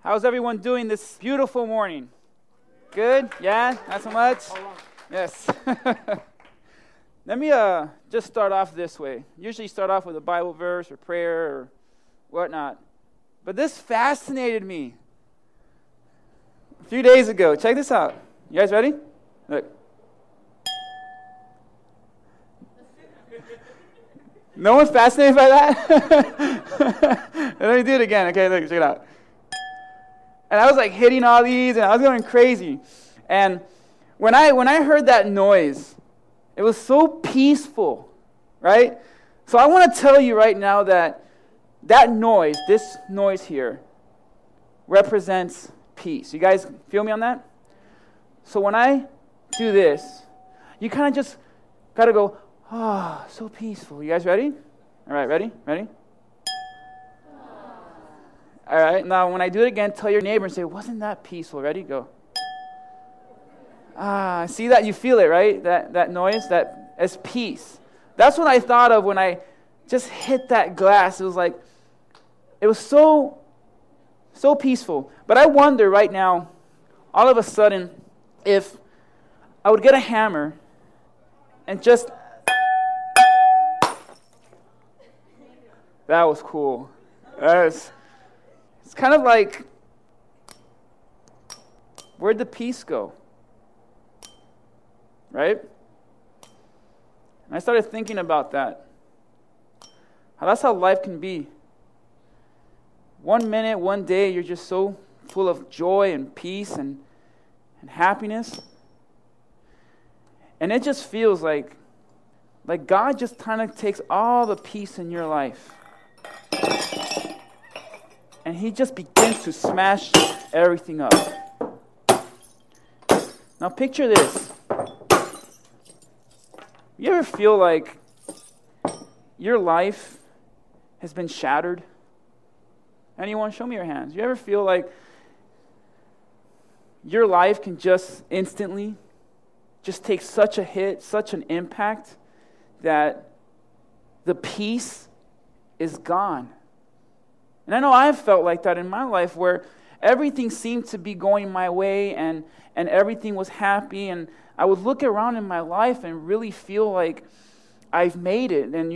How's everyone doing this beautiful morning? Good? Yeah? Not so much? Yes. Let me just start off this way. Usually start off with a Bible verse or prayer or whatnot. But this fascinated me a few days ago. Check this out. You guys ready? Look. No one's fascinated by that? Let me do it again. Okay, look, check it out. And I was like hitting all these, and I was going crazy. And when I heard that noise, it was so peaceful, right? So I want to tell you right now that noise, this noise here, represents peace. You guys feel me on that? So when I do this, you kind of just got to go, oh, so peaceful. You guys ready? All right, ready? Ready? All right, now when I do it again, tell your neighbor and say, wasn't that peaceful? Ready? Go. See that? You feel it, right? That noise, that is peace. That's what I thought of when I just hit that glass. It was like, it was so peaceful. But I wonder right now, all of a sudden, if I would get a hammer and just... That was cool. It's kind of like, where'd the peace go? Right? And I started thinking about that. That's how life can be. 1 minute, 1 day, you're just so full of joy and peace and happiness. And it just feels like God just kind of takes all the peace in your life. And he just begins to smash everything up. Now picture this. You ever feel like your life has been shattered? Anyone? Show me your hands. You ever feel like your life can just instantly just take such a hit, such an impact, that the peace is gone? And I know I've felt like that in my life, where everything seemed to be going my way and everything was happy, and I would look around in my life and really feel like I've made it, and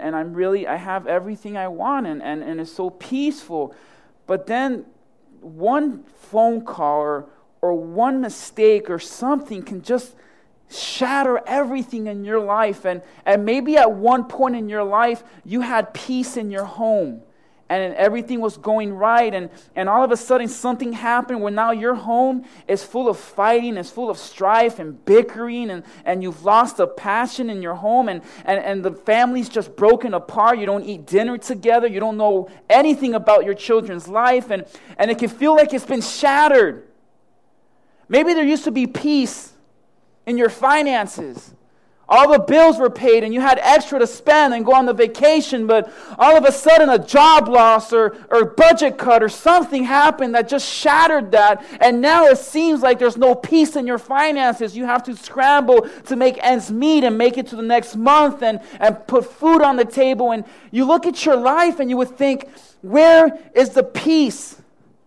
I have everything I want, and it's so peaceful. But then one phone call or one mistake or something can just shatter everything in your life, and maybe at one point in your life you had peace in your home. And everything was going right, and all of a sudden something happened where now your home is full of fighting, it's full of strife and bickering, and you've lost the passion in your home, and the family's just broken apart. You don't eat dinner together, you don't know anything about your children's life, and it can feel like it's been shattered. Maybe there used to be peace in your finances. All the bills were paid and you had extra to spend and go on the vacation, but all of a sudden a job loss or budget cut or something happened that just shattered that, and now it seems like there's no peace in your finances. You have to scramble to make ends meet and make it to the next month and put food on the table, and you look at your life and you would think, where is the peace?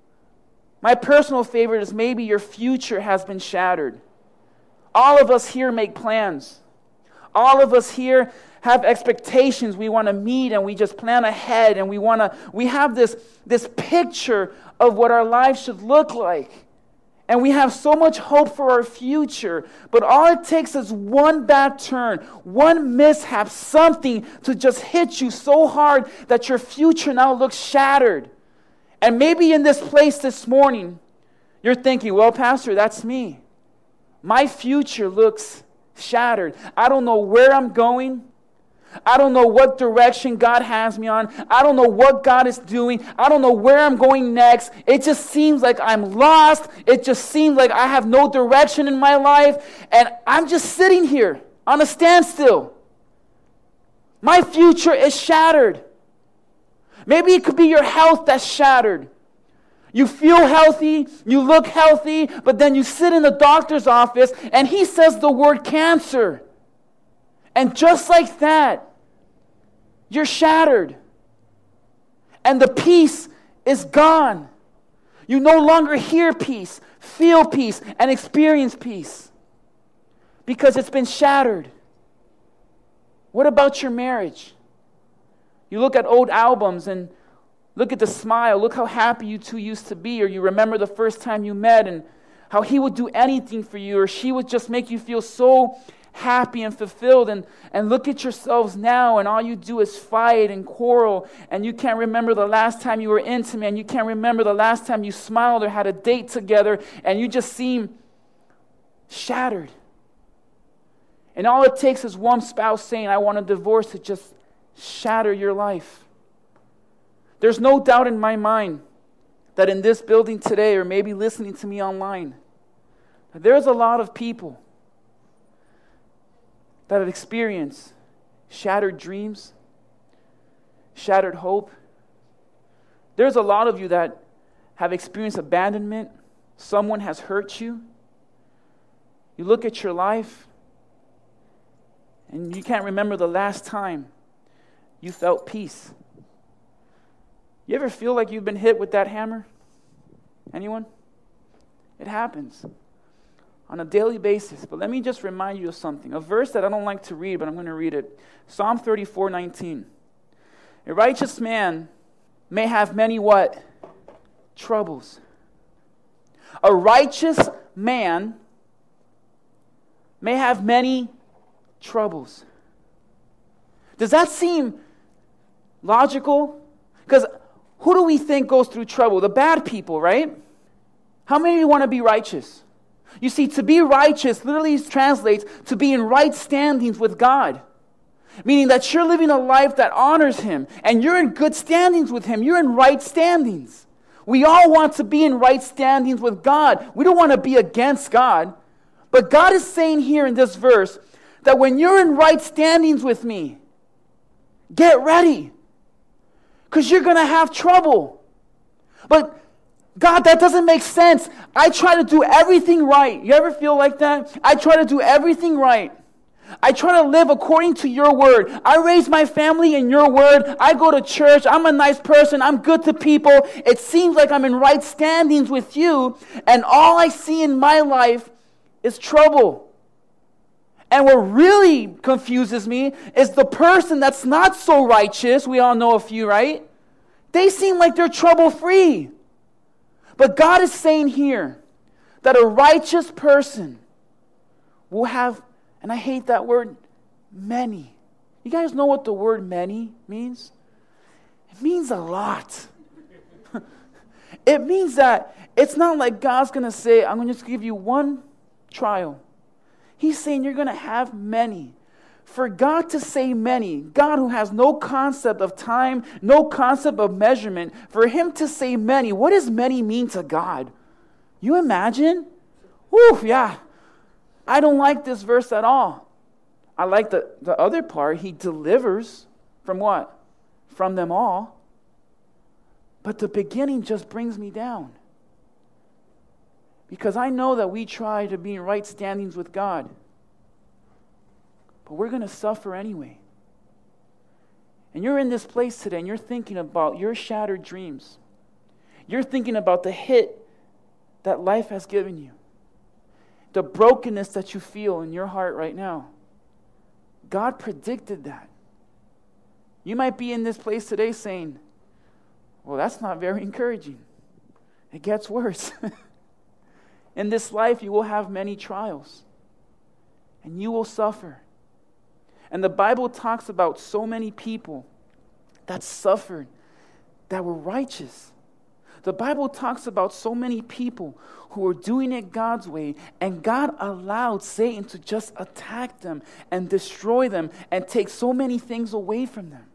My personal favorite is maybe your future has been shattered. All of us here make plans. All of us here have expectations we want to meet, and we just plan ahead, and we have this picture of what our life should look like. And we have so much hope for our future, but all it takes is one bad turn, one mishap, something to just hit you so hard that your future now looks shattered. And maybe in this place this morning, you're thinking, well, Pastor, that's me. My future looks shattered. I don't know where I'm going. I don't know what direction God has me on. I don't know what God is doing. I don't know where I'm going next. It just seems like I'm lost. It just seems like I have no direction in my life, and I'm just sitting here on a standstill. My future is shattered. Maybe it could be your health that's shattered. You feel healthy, you look healthy, but then you sit in the doctor's office and he says the word cancer. And just like that, you're shattered. And the peace is gone. You no longer hear peace, feel peace, and experience peace because it's been shattered. What about your marriage? You look at old albums and look at the smile. Look how happy you two used to be. Or you remember the first time you met and how he would do anything for you, or she would just make you feel so happy and fulfilled. And look at yourselves now, and all you do is fight and quarrel, and you can't remember the last time you were intimate, and you can't remember the last time you smiled or had a date together, and you just seem shattered. And all it takes is one spouse saying, I want a divorce, to just shatter your life. There's no doubt in my mind that in this building today, or maybe listening to me online, there's a lot of people that have experienced shattered dreams, shattered hope. There's a lot of you that have experienced abandonment. Someone has hurt you. You look at your life, and you can't remember the last time you felt peace. You ever feel like you've been hit with that hammer? Anyone? It happens on a daily basis. But let me just remind you of something. A verse that I don't like to read, but I'm going to read it. Psalm 34:19. A righteous man may have many what? Troubles. A righteous man may have many troubles. Does that seem logical? Because who do we think goes through trouble? The bad people, right? How many of you want to be righteous? You see, to be righteous literally translates to be in right standings with God. Meaning that you're living a life that honors Him. And you're in good standings with Him. You're in right standings. We all want to be in right standings with God. We don't want to be against God. But God is saying here in this verse that when you're in right standings with me, get ready. Because you're going to have trouble. But God, that doesn't make sense. I try to do everything right. You ever feel like that? I try to do everything right. I try to live according to your word. I raise my family in your word. I go to church. I'm a nice person. I'm good to people. It seems like I'm in right standings with you. And all I see in my life is trouble. And what really confuses me is the person that's not so righteous. We all know a few, right? They seem like they're trouble-free. But God is saying here that a righteous person will have, and I hate that word, many. You guys know what the word many means? It means a lot. It means that it's not like God's going to say, I'm going to just give you one trial. He's saying you're going to have many. For God to say many, God who has no concept of time, no concept of measurement, for Him to say many, what does many mean to God? You imagine? Whew, yeah. I don't like this verse at all. I like the other part. He delivers from what? From them all. But the beginning just brings me down. Because I know that we try to be in right standings with God. But we're going to suffer anyway. And you're in this place today and you're thinking about your shattered dreams. You're thinking about the hit that life has given you. The brokenness that you feel in your heart right now. God predicted that. You might be in this place today saying, well, that's not very encouraging. It gets worse. In this life, you will have many trials. And you will suffer. And the Bible talks about so many people that suffered, that were righteous. The Bible talks about so many people who were doing it God's way, and God allowed Satan to just attack them and destroy them and take so many things away from them.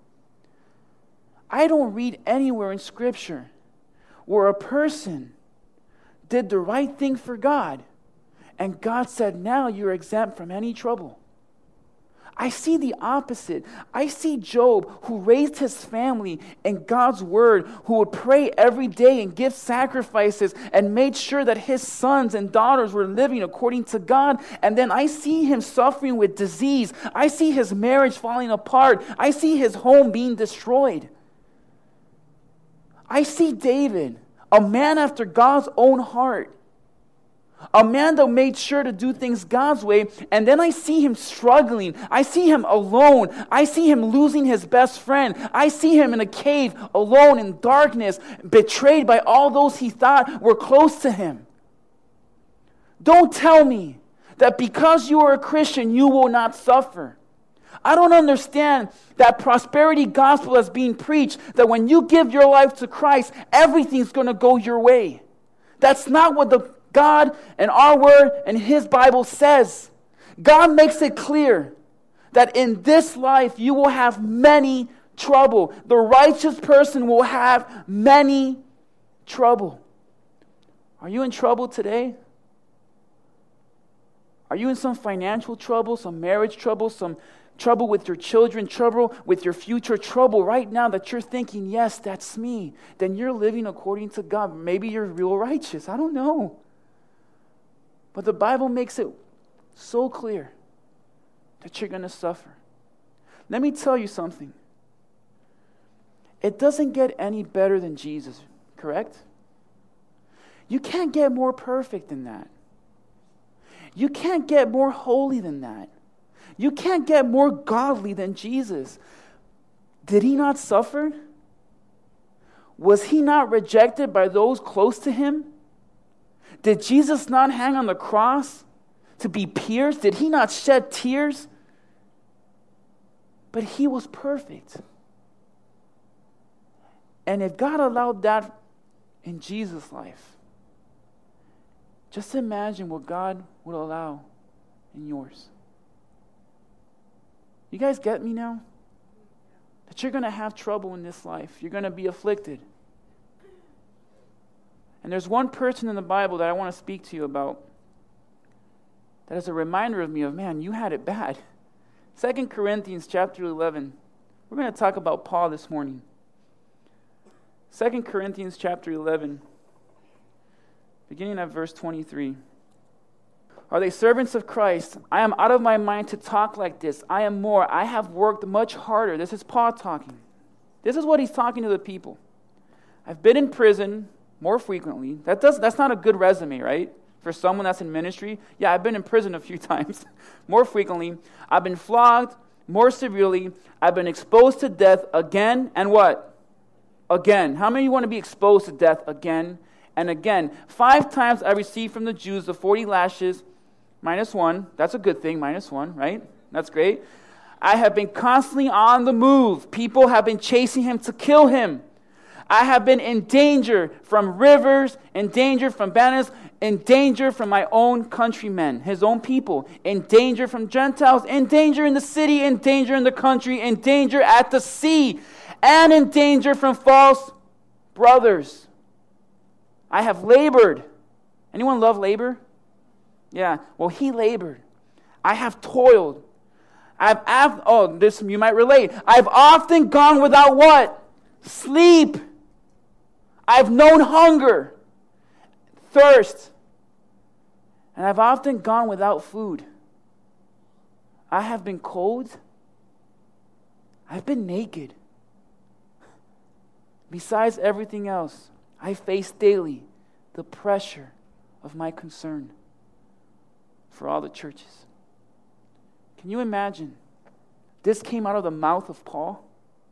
I don't read anywhere in Scripture where a person did the right thing for God, and God said, now you're exempt from any trouble. I see the opposite. I see Job, who raised his family in God's word, who would pray every day and give sacrifices and made sure that his sons and daughters were living according to God. And then I see him suffering with disease. I see his marriage falling apart. I see his home being destroyed. I see David, A man after God's own heart. A man that made sure to do things God's way, and then I see him struggling. I see him alone. I see him losing his best friend. I see him in a cave, alone in darkness, betrayed by all those he thought were close to him. Don't tell me that because you are a Christian, you will not suffer. I don't understand that prosperity gospel that's being preached, that when you give your life to Christ, everything's going to go your way. That's not what the God and our word and His Bible says. God makes it clear that in this life you will have many trouble. The righteous person will have many trouble. Are you in trouble today? Are you in some financial trouble, some marriage trouble, some trouble with your children, trouble with your future, trouble right now that you're thinking, yes, that's me? Then you're living according to God. Maybe you're real righteous. I don't know. But the Bible makes it so clear that you're going to suffer. Let me tell you something. It doesn't get any better than Jesus, correct? You can't get more perfect than that. You can't get more holy than that. You can't get more godly than Jesus. Did He not suffer? Was He not rejected by those close to Him? Did Jesus not hang on the cross to be pierced? Did He not shed tears? But He was perfect. And if God allowed that in Jesus' life, just imagine what God would allow in yours. You guys get me now? That you're going to have trouble in this life. You're going to be afflicted. And there's one person in the Bible that I want to speak to you about that is a reminder of me of, man, you had it bad. 2 Corinthians chapter 11. We're going to talk about Paul this morning. 2 Corinthians chapter 11, beginning at verse 23. Are they servants of Christ? I am out of my mind to talk like this. I am more. I have worked much harder. This is Paul talking. This is what he's talking to the people. I've been in prison more frequently. That's not a good resume, right? For someone that's in ministry. Yeah, I've been in prison a few times. More frequently. I've been flogged more severely. I've been exposed to death again and what? Again. How many of you want to be exposed to death again and again? 5 times I received from the Jews the 40 lashes minus 1. That's a good thing, minus 1, right? That's great. I have been constantly on the move. People have been chasing him to kill him. I have been in danger from rivers, in danger from bandits, in danger from my own countrymen, his own people, in danger from Gentiles, in danger in the city, in danger in the country, in danger at the sea, and in danger from false brothers. I have labored. Anyone love labor? Yeah, well, he labored. I have toiled. This you might relate. I've often gone without what? Sleep. I've known hunger, thirst, and I've often gone without food. I have been cold. I've been naked. Besides everything else, I face daily the pressure of my concern for all the churches. Can you imagine? This came out of the mouth of Paul.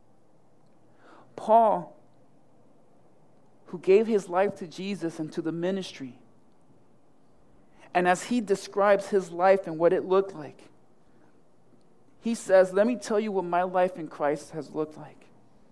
Paul, who gave his life to Jesus and to the ministry. And as he describes his life and what it looked like, he says, let me tell you what my life in Christ has looked like.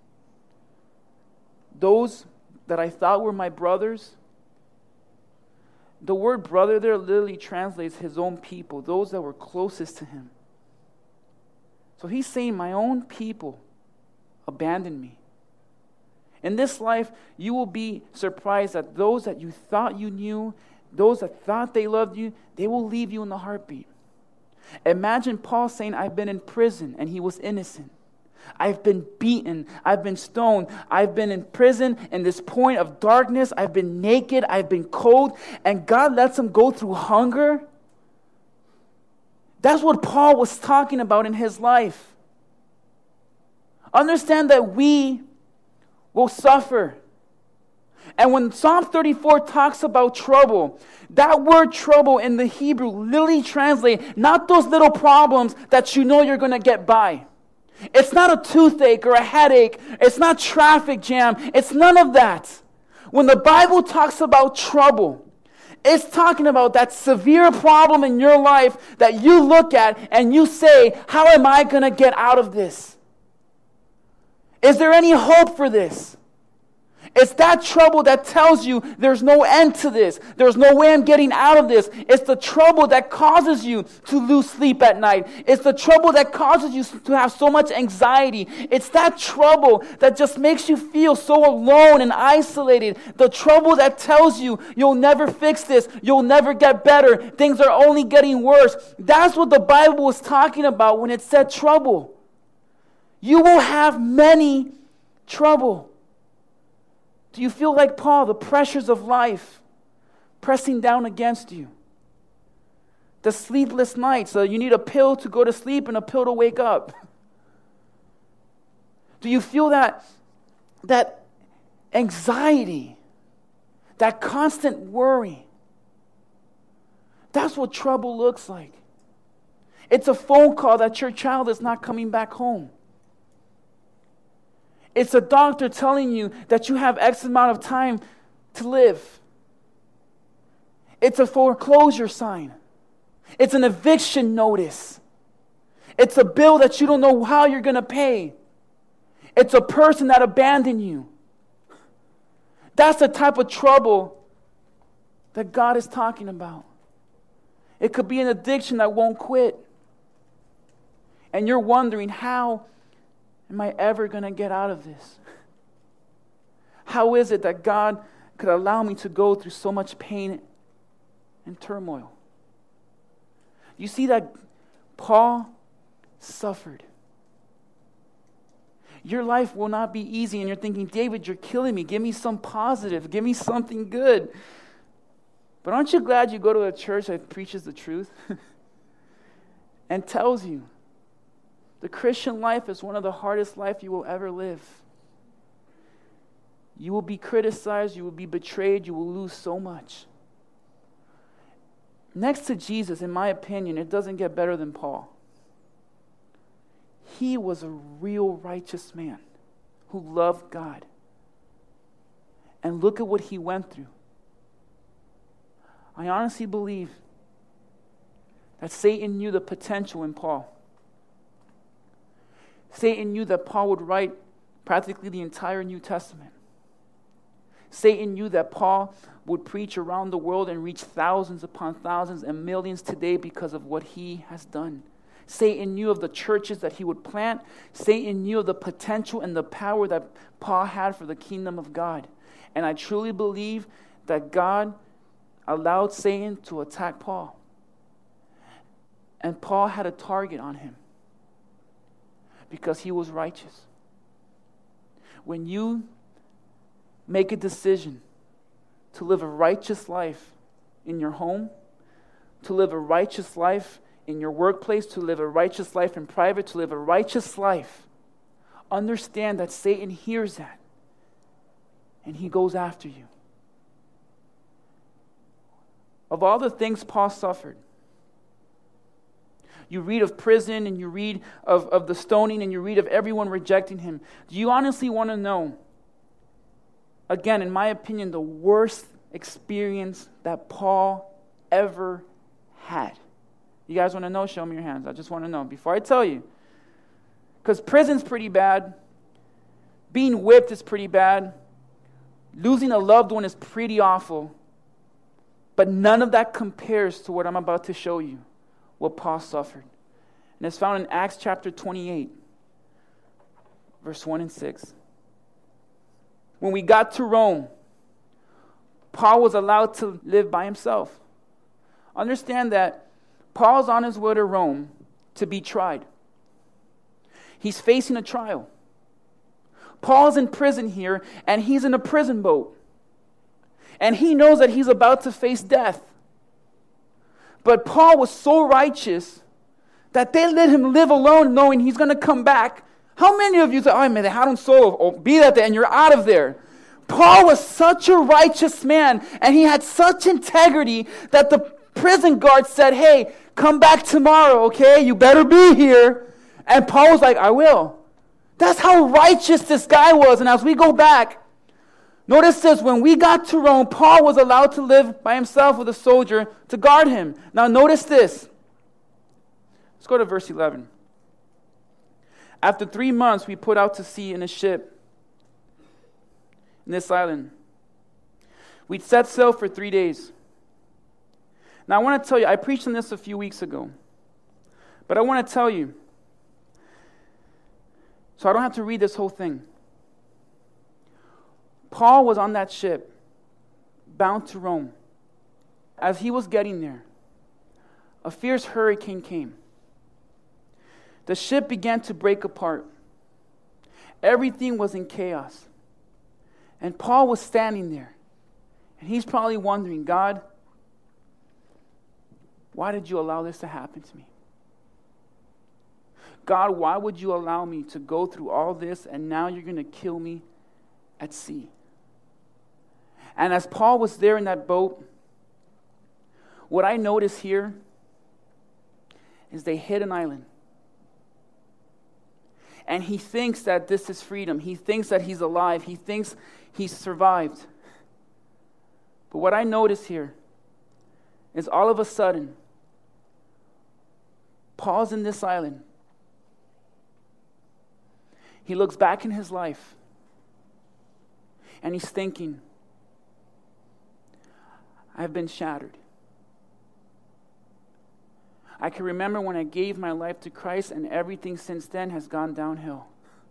Those that I thought were my brothers, the word brother there literally translates his own people, those that were closest to him. So he's saying, my own people abandoned me. In this life, you will be surprised that those that you thought you knew, those that thought they loved you, they will leave you in the heartbeat. Imagine Paul saying, I've been in prison, and he was innocent. I've been beaten. I've been stoned. I've been in prison in this point of darkness. I've been naked. I've been cold. And God lets him go through hunger. That's what Paul was talking about in his life. Understand that we will suffer. And when Psalm 34 talks about trouble, that word trouble in the Hebrew literally translates not those little problems that you know you're going to get by. It's not a toothache or a headache. It's not traffic jam. It's none of that. When the Bible talks about trouble, it's talking about that severe problem in your life that you look at and you say, how am I going to get out of this? Is there any hope for this? It's that trouble that tells you there's no end to this. There's no way I'm getting out of this. It's the trouble that causes you to lose sleep at night. It's the trouble that causes you to have so much anxiety. It's that trouble that just makes you feel so alone and isolated. The trouble that tells you you'll never fix this. You'll never get better. Things are only getting worse. That's what the Bible was talking about when it said trouble. You will have many trouble. Do you feel like Paul, the pressures of life pressing down against you? The sleepless nights, you need a pill to go to sleep and a pill to wake up. Do you feel that anxiety, that constant worry? That's what trouble looks like. It's a phone call that your child is not coming back home. It's a doctor telling you that you have X amount of time to live. It's a foreclosure sign. It's an eviction notice. It's a bill that you don't know how you're going to pay. It's a person that abandoned you. That's the type of trouble that God is talking about. It could be an addiction that won't quit. And you're wondering, how am I ever going to get out of this? How is it that God could allow me to go through so much pain and turmoil? You see that Paul suffered. Your life will not be easy, and you're thinking, David, you're killing me. Give me some positive. Give me something good. But aren't you glad you go to a church that preaches the truth and tells you the Christian life is one of the hardest life you will ever live. You will be criticized, you will be betrayed, you will lose so much. Next to Jesus, in my opinion, it doesn't get better than Paul. He was a real righteous man who loved God. And look at what he went through. I honestly believe that Satan knew the potential in Paul. Satan knew that Paul would write practically the entire New Testament. Satan knew that Paul would preach around the world and reach thousands upon thousands and millions today because of what he has done. Satan knew of the churches that he would plant. Satan knew of the potential and the power that Paul had for the kingdom of God. And I truly believe that God allowed Satan to attack Paul. And Paul had a target on him, because he was righteous. When you make a decision to live a righteous life in your home, to live a righteous life in your workplace, to live a righteous life in private, to live a righteous life, understand that Satan hears that and he goes after you. Of all the things Paul suffered, you read of prison and you read of the stoning and you read of everyone rejecting him. Do you honestly want to know, again, in my opinion, the worst experience that Paul ever had? You guys want to know? Show me your hands. I just want to know before I tell you. Because prison's pretty bad. Being whipped is pretty bad. Losing a loved one is pretty awful. But none of that compares to what I'm about to show you, what Paul suffered. And it's found in Acts chapter 28, verse 1 and 6. When we got to Rome, Paul was allowed to live by himself. Understand that Paul's on his way to Rome to be tried. He's facing a trial. Paul's in prison here, and he's in a prison boat. And he knows that he's about to face death. But Paul was so righteous that they let him live alone knowing he's going to come back. How many of you say, ay, me dejaron solo, or be that and you're out of there? Paul was such a righteous man, and he had such integrity that the prison guard said, hey, come back tomorrow, okay? You better be here. And Paul was like, I will. That's how righteous this guy was. And as we go back, notice this, when we got to Rome, Paul was allowed to live by himself with a soldier to guard him. Now notice this. Let's go to verse 11. After 3 months, we put out to sea in a ship in this island. We'd set sail for 3 days. Now I want to tell you, I preached on this a few weeks ago, but I want to tell you, so I don't have to read this whole thing. Paul was on that ship, bound to Rome. As he was getting there, a fierce hurricane came. The ship began to break apart. Everything was in chaos. And Paul was standing there. And he's probably wondering, God, why did you allow this to happen to me? God, why would you allow me to go through all this and now you're going to kill me at sea? And as Paul was there in that boat, what I notice here is they hit an island. And he thinks that this is freedom. He thinks that he's alive. He thinks he's survived. But what I notice here is all of a sudden, Paul's in this island. He looks back in his life and he's thinking, I've been shattered. I can remember when I gave my life to Christ and everything since then has gone downhill.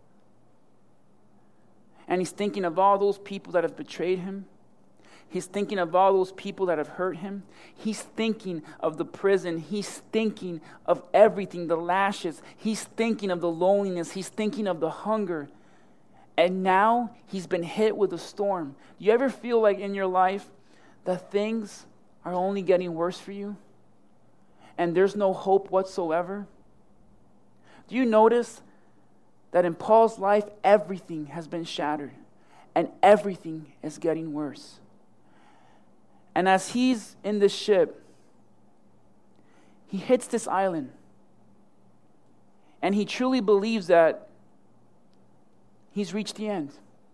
And he's thinking of all those people that have betrayed him. He's thinking of all those people that have hurt him. He's thinking of the prison. He's thinking of everything, the lashes. He's thinking of the loneliness. He's thinking of the hunger. And now he's been hit with a storm. Do you ever feel like in your life that things are only getting worse for you? And there's no hope whatsoever? Do you notice that in Paul's life, everything has been shattered and everything is getting worse? And as he's in this ship, he hits this island. And he truly believes that he's reached the end.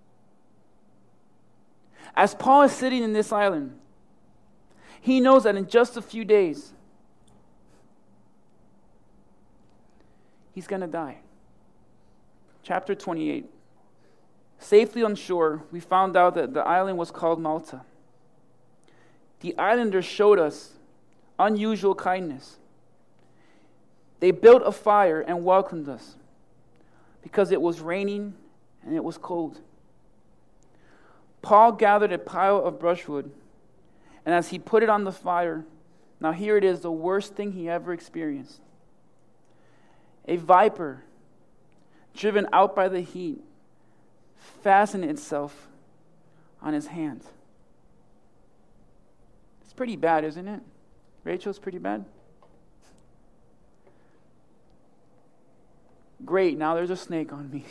As Paul is sitting in this island, he knows that in just a few days, he's going to die. Chapter 28. Safely on shore, we found out that the island was called Malta. The islanders showed us unusual kindness. They built a fire and welcomed us because it was raining and it was cold. Paul gathered a pile of brushwood, and as he put it on the fire, now here it is, the worst thing he ever experienced. A viper, driven out by the heat, fastened itself on his hand. It's pretty bad, isn't it? Rachel, it's pretty bad? Great, now there's a snake on me.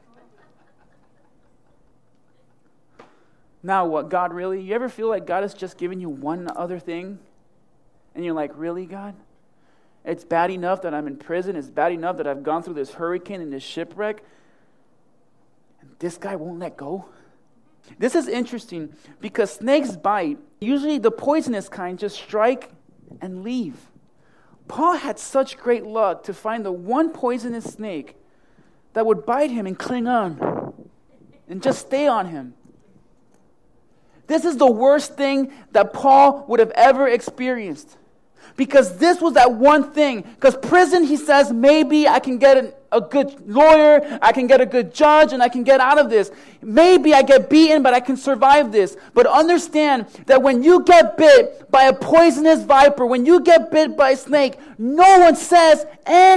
Now what, God, really? You ever feel like God has just given you one other thing? And you're like, really, God? It's bad enough that I'm in prison. It's bad enough that I've gone through this hurricane and this shipwreck. And this guy won't let go? This is interesting because snakes bite. Usually the poisonous kind just strike and leave. Paul had such great luck to find the one poisonous snake that would bite him and cling on and just stay on him. This is the worst thing that Paul would have ever experienced. Because this was that one thing. Because prison, he says, maybe I can get a good lawyer, I can get a good judge, and I can get out of this. Maybe I get beaten, but I can survive this. But understand that when you get bit by a poisonous viper, when you get bit by a snake, no one says,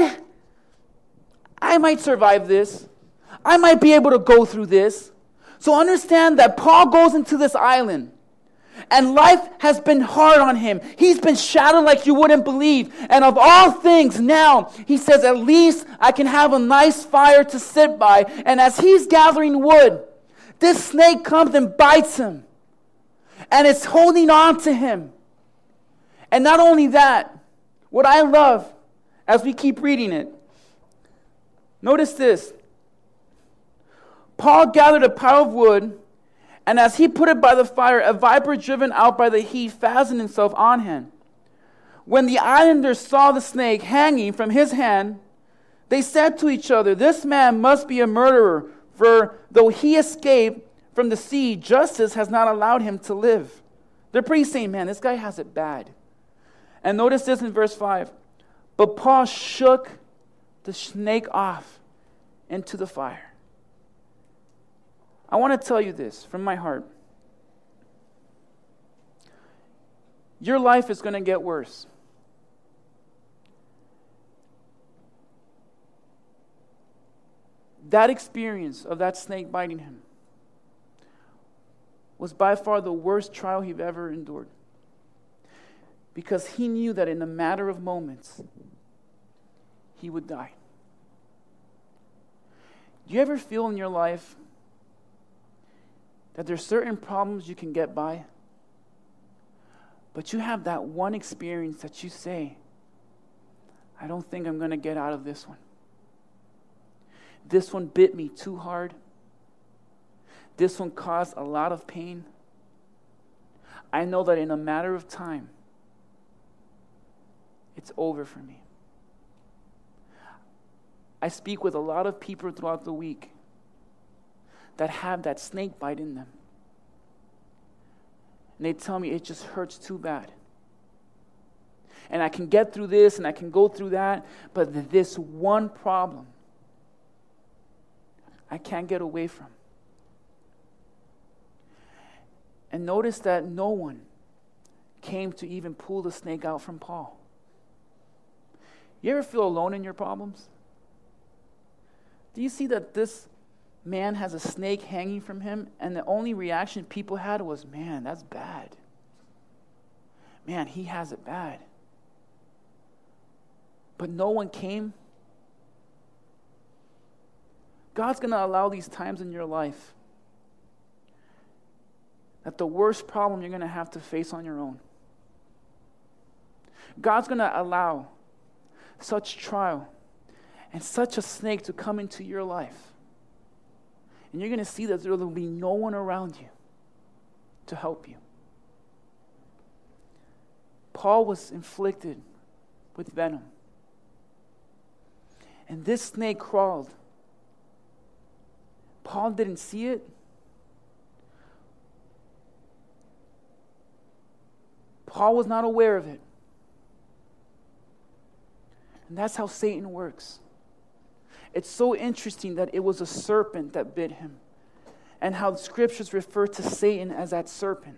I might survive this. I might be able to go through this. So understand that Paul goes into this island. And life has been hard on him. He's been shattered like you wouldn't believe. And of all things now, he says, at least I can have a nice fire to sit by. And as he's gathering wood, This snake comes and bites him. And it's holding on to him. And not only that, what I love as we keep reading it, notice this. Paul gathered a pile of wood, and as he put it by the fire, a viper driven out by the heat fastened himself on him. When the islanders saw the snake hanging from his hand, they said to each other, "This man must be a murderer, for though he escaped from the sea, justice has not allowed him to live." They're pretty saying, man, this guy has it bad. And notice this in verse 5. But Paul shook the snake off into the fire. I want to tell you this from my heart. Your life is going to get worse. That experience of that snake biting him was by far the worst trial he'd ever endured. Because he knew that in a matter of moments, he would die. Do you ever feel in your life that there's certain problems you can get by, but you have that one experience that you say, I don't think I'm going to get out of this one. This one bit me too hard. This one caused a lot of pain. I know that in a matter of time, it's over for me. I speak with a lot of people throughout the week that have that snake bite in them. And they tell me it just hurts too bad. And I can get through this and I can go through that, but this one problem I can't get away from. And notice that no one came to even pull the snake out from Paul. You ever feel alone in your problems? Do you see that this man has a snake hanging from him, and the only reaction people had was, man, that's bad. Man, he has it bad. But no one came. God's going to allow these times in your life that the worst problem you're going to have to face on your own. God's going to allow such trial and such a snake to come into your life. And you're going to see that there will be no one around you to help you. Paul was inflicted with venom. And this snake crawled. Paul didn't see it. Paul was not aware of it. And that's how Satan works. It's so interesting that it was a serpent that bit him, and how the scriptures refer to Satan as that serpent.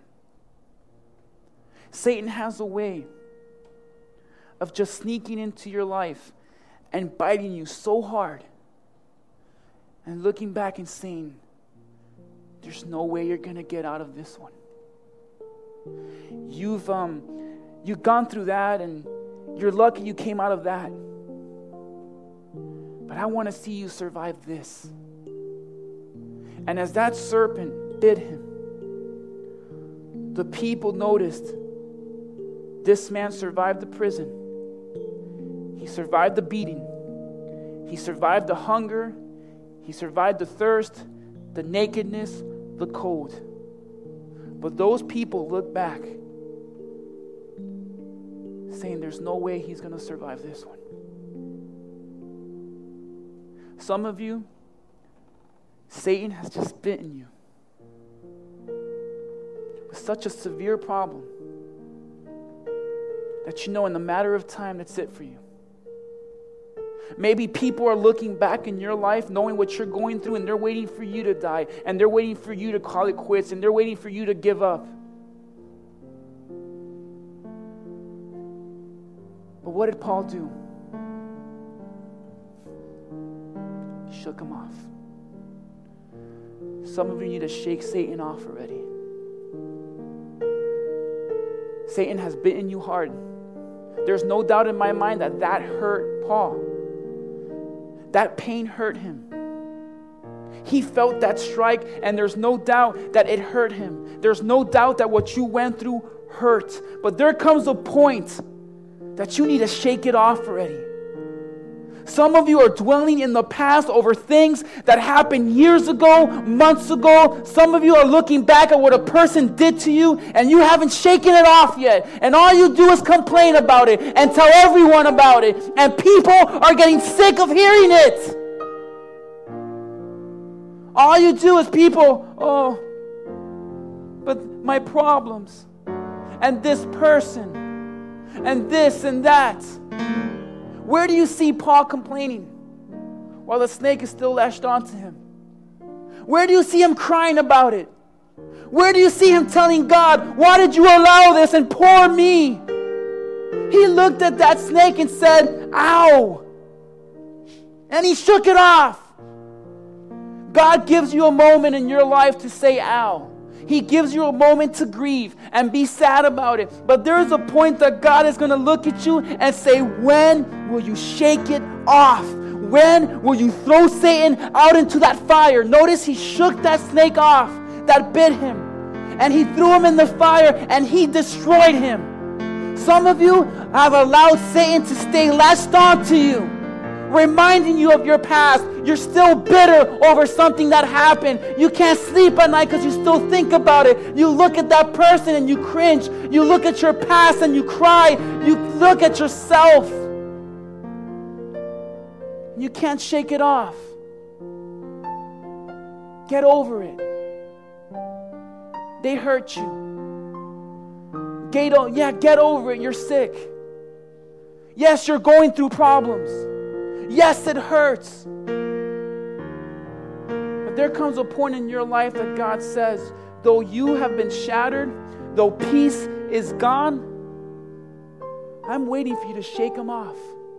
Satan has a way of just sneaking into your life and biting you so hard and looking back and saying, there's no way you're going to get out of this one. You've gone through that, and you're lucky you came out of that. But I want to see you survive this. And as that serpent bit him, the people noticed this man survived the prison. He survived the beating. He survived the hunger. He survived the thirst, the nakedness, the cold. But those people look back saying there's no way he's going to survive this one. Some of you, Satan has just bitten you with such a severe problem that you know in a matter of time that's it for you. Maybe people are looking back in your life knowing what you're going through, and they're waiting for you to die, and they're waiting for you to call it quits, and they're waiting for you to give up. But what did Paul do? He shook him off. Some of you need to shake Satan off already. Satan has bitten you hard. There's no doubt in my mind that hurt Paul. That pain hurt him. He felt that strike, and there's no doubt that it hurt him. There's no doubt that what you went through hurt. But there comes a point that you need to shake it off already. Some of you are dwelling in the past over things that happened years ago, months ago. Some of you are looking back at what a person did to you, and you haven't shaken it off yet. And all you do is complain about it and tell everyone about it. And people are getting sick of hearing it. All you do is but my problems, and this person, and this and that. Where do you see Paul complaining while the snake is still lashed onto him? Where do you see him crying about it? Where do you see him telling God, why did you allow this, and poor me? He looked at that snake and said, ow. And he shook it off. God gives you a moment in your life to say ow. He gives you a moment to grieve and be sad about it. But there is a point that God is going to look at you and say, when will you shake it off? When will you throw Satan out into that fire? Notice he shook that snake off that bit him. And he threw him in the fire and he destroyed him. Some of you have allowed Satan to stay latched on to you, reminding you of your past. You're still bitter over something that happened. You can't sleep at night because you still think about it. You look at that person and you cringe. You look at your past and you cry. You look at yourself. You can't shake it off. Get over it. They hurt you. Get over it. You're sick. Yes, you're going through problems. Yes, it hurts. But there comes a point in your life that God says, though you have been shattered, though peace is gone, I'm waiting for you to shake him off.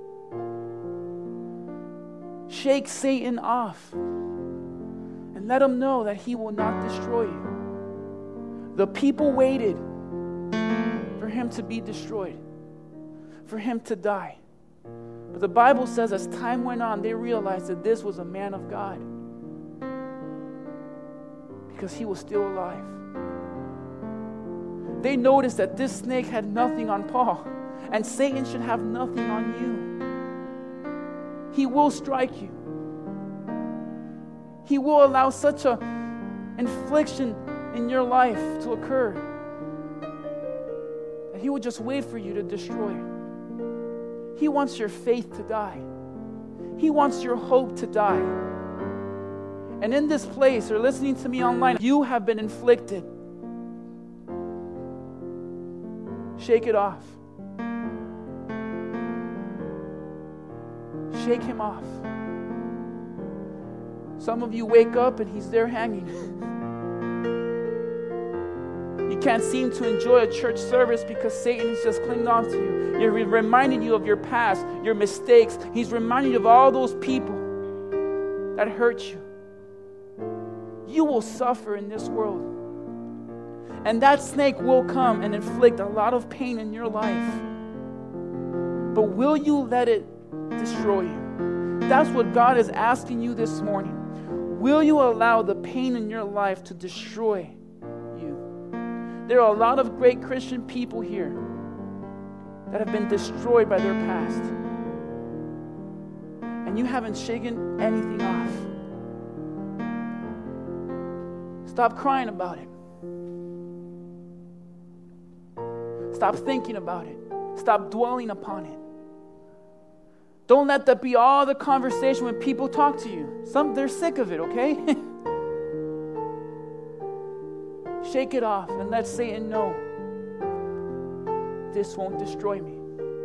Shake Satan off. And let him know that he will not destroy you. The people waited for him to be destroyed, for him to die. But the Bible says as time went on, they realized that this was a man of God because he was still alive. They noticed that this snake had nothing on Paul, and Satan should have nothing on you. He will strike you. He will allow such an infliction in your life to occur that he will just wait for you to destroy it. He wants your faith to die. He wants your hope to die. And in this place, or listening to me online, you have been inflicted. Shake it off. Shake him off. Some of you wake up and he's there hanging. You can't seem to enjoy a church service because Satan is just clinging on to you. He's reminding you of your past, your mistakes. He's reminding you of all those people that hurt you. You will suffer in this world. And that snake will come and inflict a lot of pain in your life. But will you let it destroy you? That's what God is asking you this morning. Will you allow the pain in your life to destroy you? There are a lot of great Christian people here that have been destroyed by their past. And you haven't shaken anything off. Stop crying about it. Stop thinking about it. Stop dwelling upon it. Don't let that be all the conversation when people talk to you. They're sick of it, okay? Shake it off and let Satan know this won't destroy me.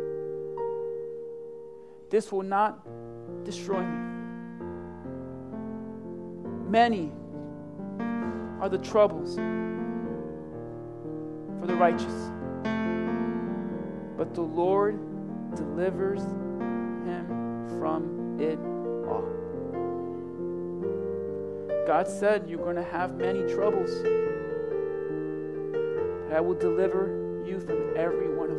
This will not destroy me. Many are the troubles for the righteous, but the Lord delivers him from it all. God said you're going to have many troubles, but I will deliver you from every one of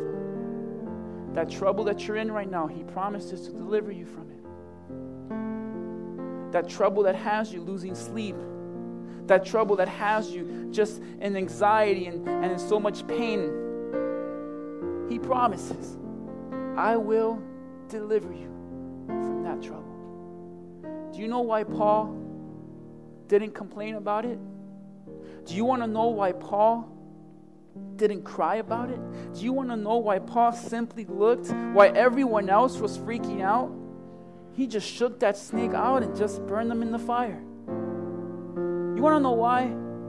them. That trouble that you're in right now, He promises to deliver you from it. That trouble that has you losing sleep. That trouble that has you just in anxiety and in so much pain. He promises, I will deliver you from that trouble. Do you know why Paul didn't complain about it? Do you want to know why Paul didn't cry about it? Do you want to know why Paul simply looked, why everyone else was freaking out? He just shook that snake out and just burned them in the fire. You want to know why?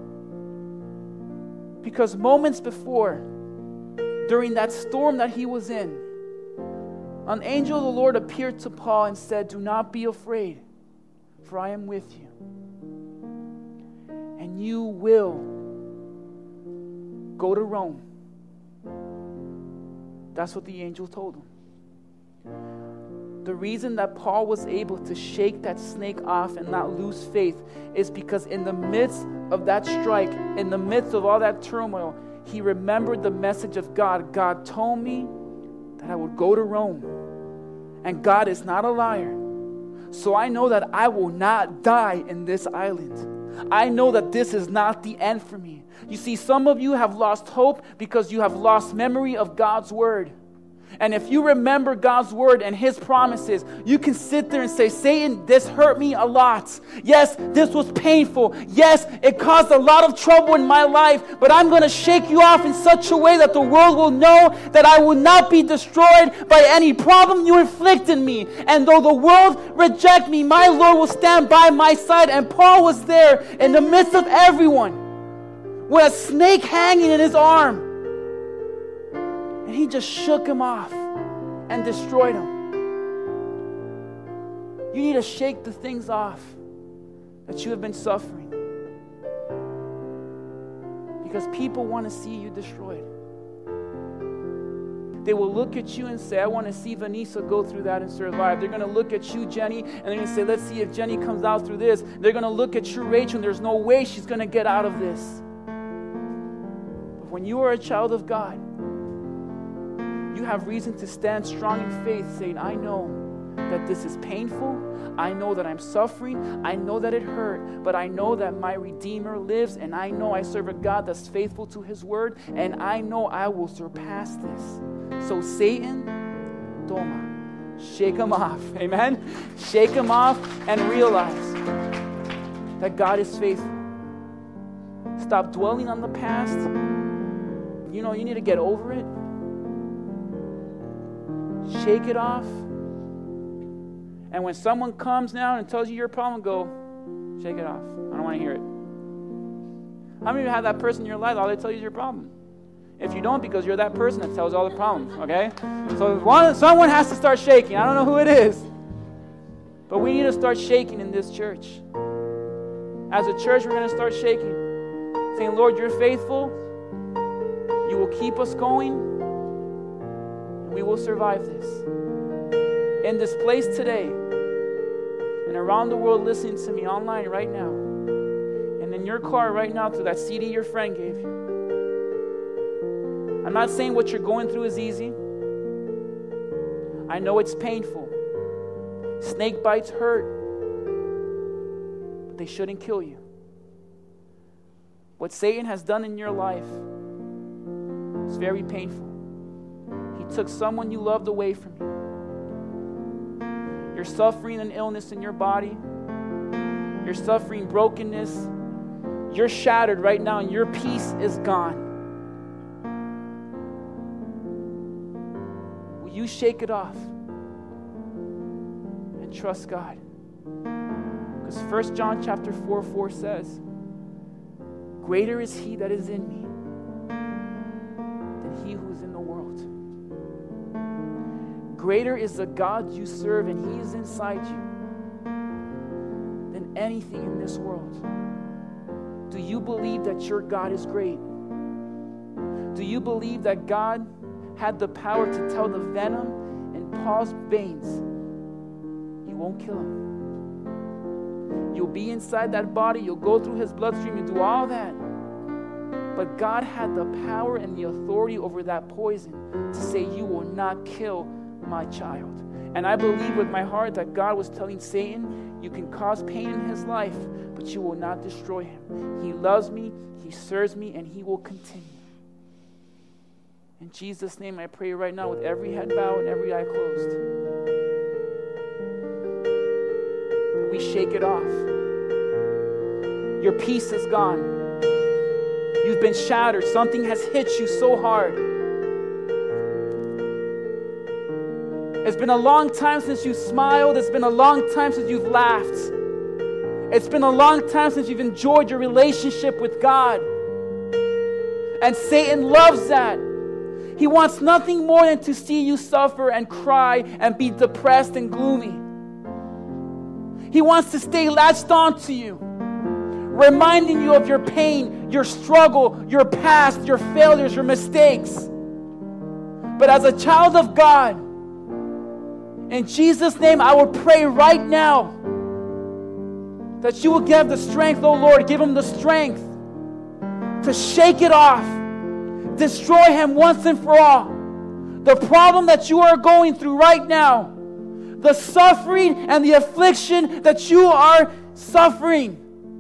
Because moments before, during that storm that he was in, an angel of the Lord appeared to Paul and said, do not be afraid, for I am with you. And you will go to Rome. That's what the angel told him. The reason that Paul was able to shake that snake off and not lose faith is because in the midst of that strike, in the midst of all that turmoil, he remembered the message of God. God told me that I would go to Rome. And God is not a liar. So I know that I will not die in this island. I know that this is not the end for me. You see, some of you have lost hope because you have lost memory of God's word. And if you remember God's word and his promises, you can sit there and say, Satan, this hurt me a lot. Yes, this was painful. Yes, it caused a lot of trouble in my life, but I'm going to shake you off in such a way that the world will know that I will not be destroyed by any problem you inflict in me. And though the world reject me, my Lord will stand by my side. And Paul was there in the midst of everyone with a snake hanging in his arm. And he just shook him off and destroyed him. You need to shake the things off that you have been suffering. Because people want to see you destroyed. They will look at you and say, I want to see Vanessa go through that and survive. They're going to look at you, Jenny, and they're going to say, let's see if Jenny comes out through this. They're going to look at you, Rachel, and there's no way she's going to get out of this. But when you are a child of God, you have reason to stand strong in faith, saying, I know that this is painful. I know that I'm suffering. I know that it hurt. But I know that my Redeemer lives, and I know I serve a God that's faithful to his word, and I know I will surpass this. So Satan, toma, shake him off. Amen? Shake him off and realize that God is faithful. Stop dwelling on the past. You know, you need to get over it. Shake it off. And when someone comes now and tells you your problem, go, shake it off. I don't want to hear it. How many of you have that person in your life, all they tell you is your problem? If you don't, because you're that person that tells all the problems, okay? So someone has to start shaking. I don't know who it is. But we need to start shaking in this church. As a church, we're going to start shaking. Saying, Lord, you're faithful. You will keep us going. We will survive this. In this place today, and around the world listening to me online right now, and in your car right now through that CD your friend gave you. I'm not saying what you're going through is easy. I know it's painful. Snake bites hurt, but they shouldn't kill you. What Satan has done in your life is very painful. He took someone you loved away from you. You're suffering an illness in your body. You're suffering brokenness. You're shattered right now, and your peace is gone. Will you shake it off and trust God? Because 1 John chapter 4 says, greater is he that is in me than he who is in the world. Greater is the God you serve, and he is inside you than anything in this world. Do you believe that your God is great? Do you believe that God had the power to tell the venom in Paul's veins, you won't kill him? You'll be inside that body, you'll go through his bloodstream, you do all that. But God had the power and the authority over that poison to say, you will not kill my child. And I believe with my heart that God was telling Satan, you can cause pain in his life, but you will not destroy him. He loves me, he serves me, and he will continue. In Jesus' name, I pray right now with every head bowed and every eye closed, that we shake it off. Your peace is gone. You've been shattered. Something has hit you so hard. It's been a long time since you smiled. It's been a long time since you've laughed. It's been a long time since you've enjoyed your relationship with God. And Satan loves that. He wants nothing more than to see you suffer and cry and be depressed and gloomy. He wants to stay latched on to you, reminding you of your pain, your struggle, your past, your failures, your mistakes. But as a child of God, in Jesus' name, I will pray right now that you will give the strength, oh Lord, give him the strength to shake it off. Destroy him once and for all. The problem that you are going through right now, the suffering and the affliction that you are suffering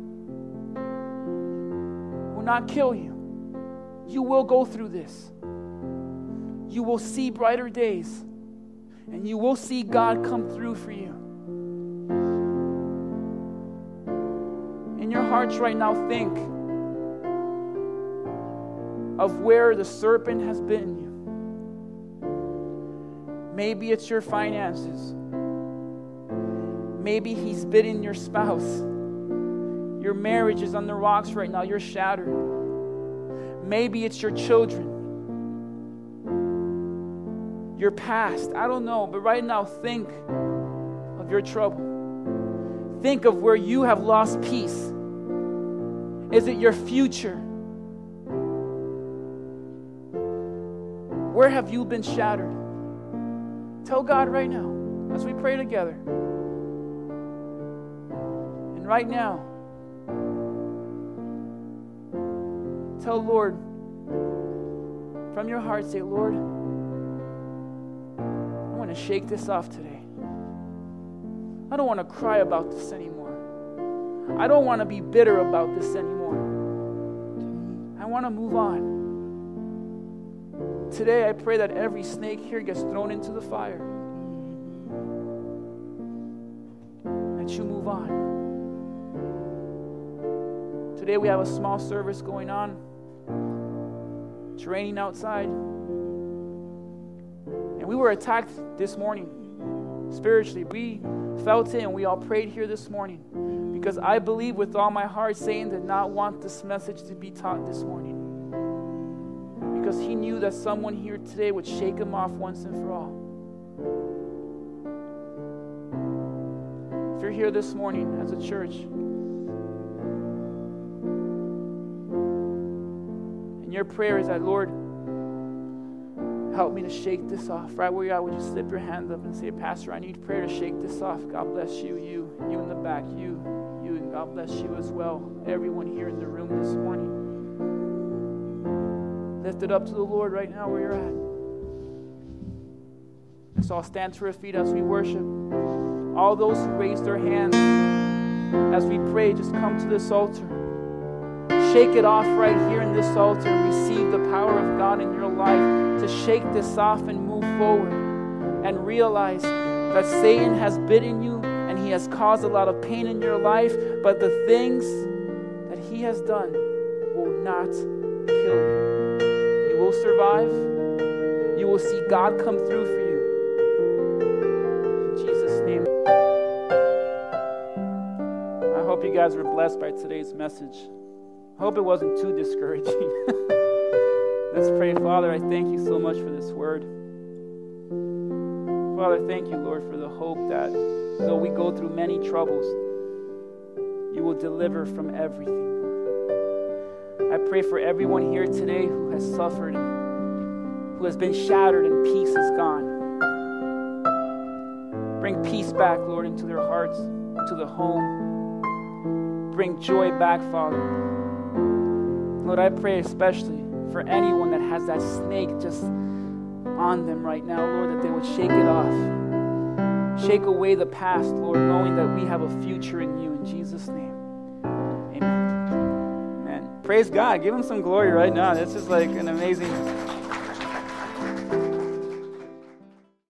will not kill you. You will go through this. You will see brighter days, and you will see God come through for you. In your hearts right now, think of where the serpent has bitten you. Maybe it's your finances. Maybe he's bitten your spouse. Your marriage is on the rocks right now. You're shattered. Maybe it's your children. Your past. I don't know. But right now, think of your trouble. Think of where you have lost peace. Is it your future? Where have you been shattered? Tell God right now as we pray together. And right now, tell Lord, from your heart, say, Lord, I want to shake this off today. I don't want to cry about this anymore. I don't want to be bitter about this anymore. I want to move on. Today, I pray that every snake here gets thrown into the fire. That you move on. Today, we have a small service going on. It's raining outside. And we were attacked this morning, spiritually. We felt it and we all prayed here this morning. Because I believe with all my heart, Satan did not want this message to be taught this morning. Because he knew that someone here today would shake him off once and for all. If you're here this morning as a church, and your prayer is that, Lord, help me to shake this off. Right where you are, would you slip your hand up and say, Pastor, I need prayer to shake this off. God bless you, you in the back, you, and God bless you as well. Everyone here in the room this morning. Lift it up to the Lord right now where you're at. Let's all stand to our feet as we worship. All those who raised their hands as we pray, just come to this altar. Shake it off right here in this altar and receive the power of God in your life to shake this off and move forward and realize that Satan has bitten you and he has caused a lot of pain in your life, but the things that he has done will not kill you. You will survive. You will see God come through for you. In Jesus' name. I hope you guys were blessed by today's message. I hope it wasn't too discouraging. Let's pray. Father, I thank you so much for this word. Father, thank you, Lord, for the hope that though we go through many troubles, you will deliver from everything. I pray for everyone here today who has suffered, who has been shattered and peace is gone. Bring peace back, Lord, into their hearts, into the home. Bring joy back, Father. Lord, I pray especially for anyone that has that snake just on them right now, Lord, that they would shake it off. Shake away the past, Lord, knowing that we have a future in you. In Jesus' name, amen. Amen. Praise God. Give him some glory right now. This is like an amazing